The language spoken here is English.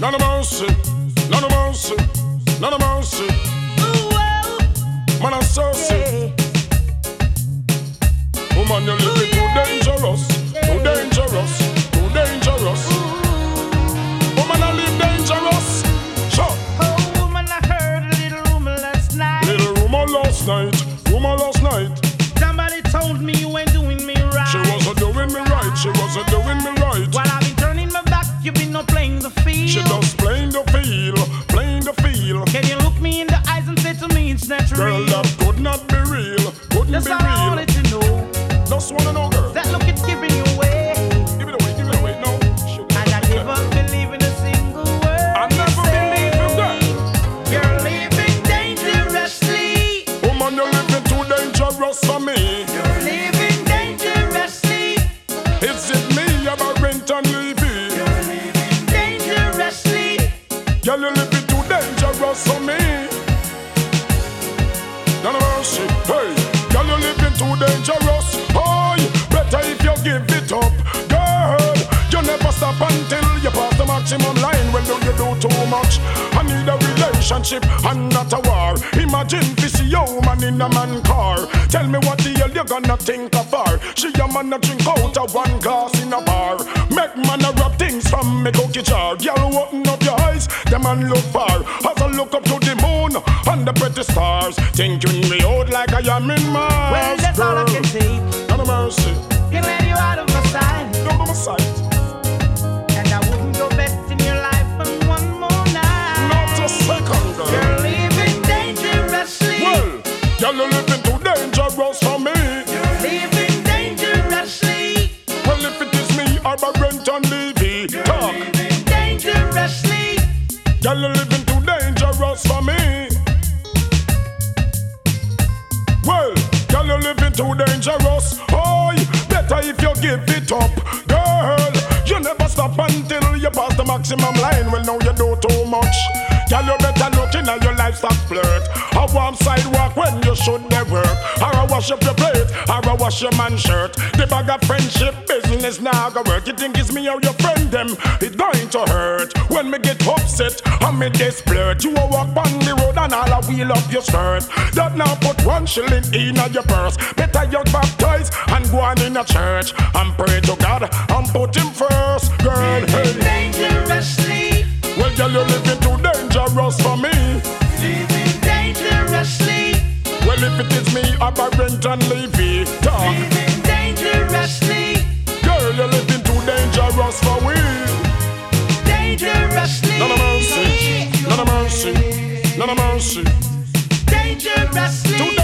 None of mercy, none of mercy, none of mercy. Ooh, well, Man, I'm so sick. Woman, you're living too dangerous, too dangerous, too dangerous. Woman, I live dangerous. Sure. oh, woman, I heard a little rumor last night. Little rumor last night, rumor last night. Somebody told me you ain't doing me right. She wasn't doing me right, she wasn't doing me right. While I've been turning my back, you've been not playing the field. She just playing the field, playing the field. Can you look me in the eyes and say to me it's not Girl, real? that could not be real, couldn't That's be all I real. wanted to know. Just wanna know, girl. That look it's giving you away. Give it away, no. And I never believe in a single word. I never believe in that. You're living dangerously. Woman, you're living too dangerous for me. You're living dangerously. Is it me, about rent and Levy? You're living dangerously. Girl, you're living too dangerous for me. None of mercy, hey. Girl, you're living too dangerous. Oh, better if you give it up. Girl, you never stop until you pass the maximum line. Well, do you do too much? I need a relationship and not a war. Imagine this woman in a man car. Tell me what the hell you gonna think of her. She a man a drink out of one glass in a bar. Make man a rub things from me cookie jar. Girl, open up your eyes, the man look far. As I look up to the moon and the pretty stars, thinking me out like I am in Mars. Well, that's all I can say. None of mercy, Can let you out of my sight. none of my sight. And I wouldn't go bet in your life for one more night. Not a second, girl. You're living dangerously. Well, girl, you're living too dangerous for me. You're living dangerously. Well, if it is me, I'm a rent and Levy. Talk. Living dangerously. Girl, you're living too dangerous for me. Well, girl, you're living too dangerous. Oh, better if you give it up. Girl, you never stop until you pass the maximum line. Well, now you do too much. Girl, you better look in at your livestock flirt. A warm sidewalk when you should there work. Or I wash up your plate, or I wash your man shirt. The bag of friendship business now go work. You think it's me or your friend them? It's going to hurt when me get upset and me desperate. You a walk on the road and all a wheel up your skirt. That now put 1 shilling in your purse. Better you baptize and go on in a church and pray to God and put him first. Girl, Living hey. dangerously. Well, girl, you're living too dangerous for me. Living dangerously. Well, if it is me, I'm a rent and Levy. Talk. Living dangerously. Girl, you're living too dangerous for we. Dangerously. None of mercy, none of mercy, none of mercy. Dangerously. Too